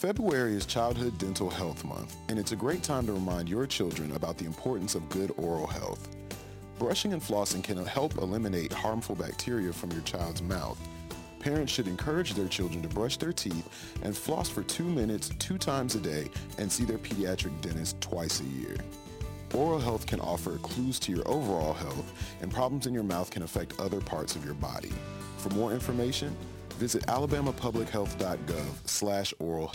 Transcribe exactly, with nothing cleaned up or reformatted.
February is Childhood Dental Health Month, and it's a great time to remind your children about the importance of good oral health. Brushing and flossing can help eliminate harmful bacteria from your child's mouth. Parents should encourage their children to brush their teeth and floss for two minutes two times a day and see their pediatric dentist twice a year. Oral health can offer clues to your overall health, and problems in your mouth can affect other parts of your body. For more information, visit alabama public health dot gov slash oral